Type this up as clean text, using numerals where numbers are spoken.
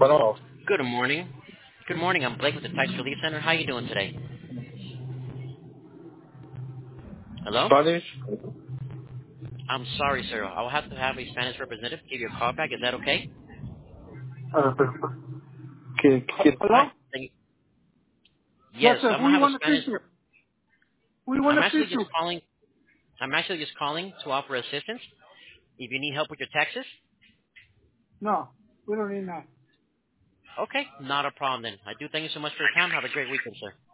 Bueno, Good morning. Good morning. I'm Blake with the Tax Relief Center. How are you doing today? Hello? Spanish. I'm sorry, sir. I'll have to have a Spanish representative give you a call back. Is that okay? Pero, ¿qué? All right. Hello? Thank you. Yes, Yes, sir. I'm Who gonna you have a want to Spanish. speak to? Who you want I'm to actually speak just to? calling. I'm actually just calling to offer assistance. If you need help with your taxes, No, we don't need that. okay, not a problem then. I do thank you so much for your time. Have a great weekend, sir.